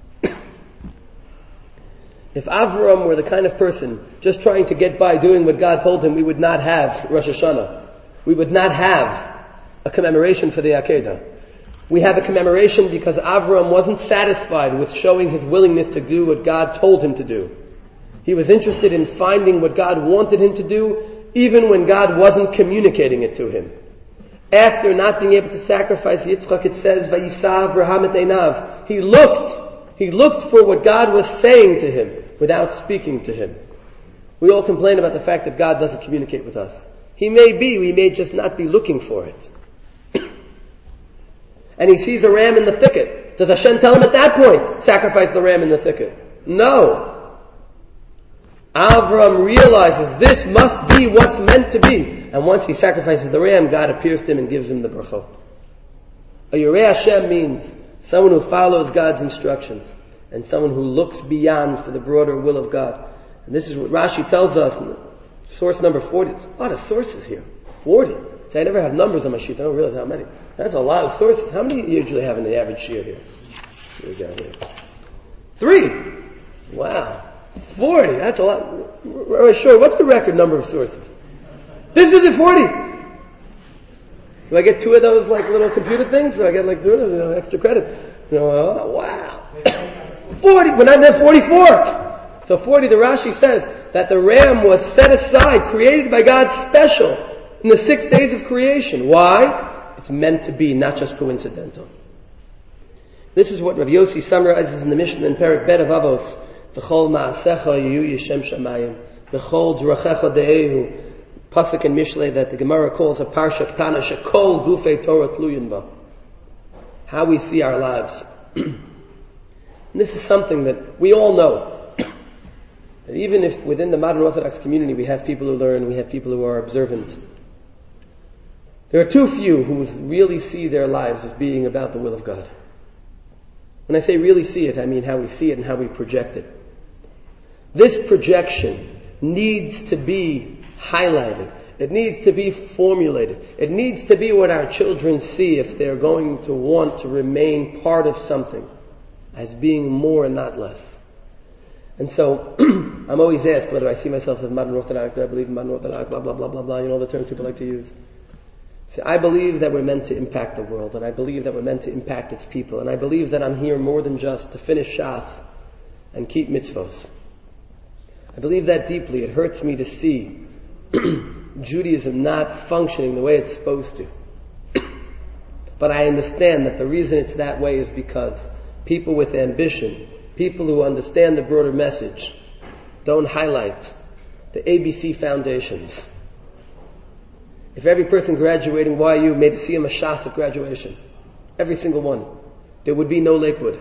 If Avram were the kind of person just trying to get by doing what God told him, we would not have Rosh Hashanah. We would not have a commemoration for the Akedah. We have a commemoration because Avram wasn't satisfied with showing his willingness to do what God told him to do. He was interested in finding what God wanted him to do, even when God wasn't communicating it to him. After not being able to sacrifice Yitzchak, it says, "Vayisav Avraham et einav." He looked. He looked for what God was saying to him without speaking to him. We all complain about the fact that God doesn't communicate with us. He may be, we may just not be looking for it. And he sees a ram in the thicket. Does Hashem tell him at that point, sacrifice the ram in the thicket? No. Avram realizes this must be what's meant to be. And once he sacrifices the ram, God appears to him and gives him the brachot. A Yoreh Hashem means someone who follows God's instructions and someone who looks beyond for the broader will of God. And this is what Rashi tells us in source number forty. There's a lot of sources here. forty. See, I never have numbers on my sheets. I don't realize how many. That's a lot of sources. How many do you usually have in the average sheet here? Here we go. Here. Three. Wow. forty. That's a lot. Right, sure. What's the record number of sources? This is at forty. Do I get two of those like little computer things? Do I get like two of those, you know, extra credit? You know, oh, wow. forty. We're not at forty-four. So forty, the Rashi says that the ram was set aside, created by God special in the six days of creation. Why? It's meant to be, not just coincidental. This is what Rav Yossi summarizes in the Mishnah in Perek Bet of Avos. V'chol ma'asecha yiyu yishem shamayim. V'chol drachecha de'ehu. Pasuk in Mishlei that the Gemara calls a parsha ktana shekol gufei Torah tluyin ba. How we see our lives. And this is something that we all know. That even if within the modern Orthodox community we have people who learn, we have people who are observant, there are too few who really see their lives as being about the will of God. When I say really see it, I mean how we see it and how we project it. This projection needs to be highlighted. It needs to be formulated. It needs to be what our children see if they're going to want to remain part of something as being more and not less. And so, I'm always asked whether I see myself as modern Orthodox, do I believe in modern Orthodox, blah, blah, blah, blah, blah, you know, the terms people like to use. See, I believe that we're meant to impact the world, and I believe that we're meant to impact its people, and I believe that I'm here more than just to finish Shas and keep mitzvos. I believe that deeply. It hurts me to see Judaism not functioning the way it's supposed to. But I understand that the reason it's that way is because people with ambition, people who understand the broader message, don't highlight the A B C foundations. If every person graduating Y U made a Siyam Shas at graduation, every single one, there would be no Lakewood.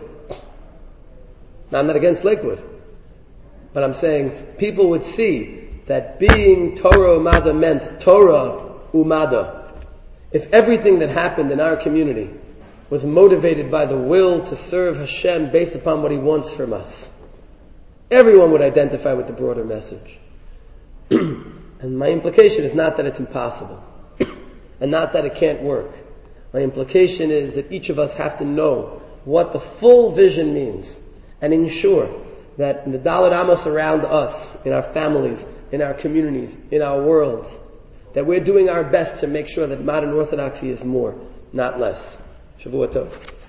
Now, I'm not against Lakewood, but I'm saying people would see that being Torah Umada meant Torah Umada. If everything that happened in our community was motivated by the will to serve Hashem based upon what He wants from us, everyone would identify with the broader message. And my implication is not that it's impossible, and not that it can't work. My implication is that each of us have to know what the full vision means, and ensure that in the Dalet Amos around us, in our families, in our communities, in our worlds, that we're doing our best to make sure that modern Orthodoxy is more, not less. Shavua Tov.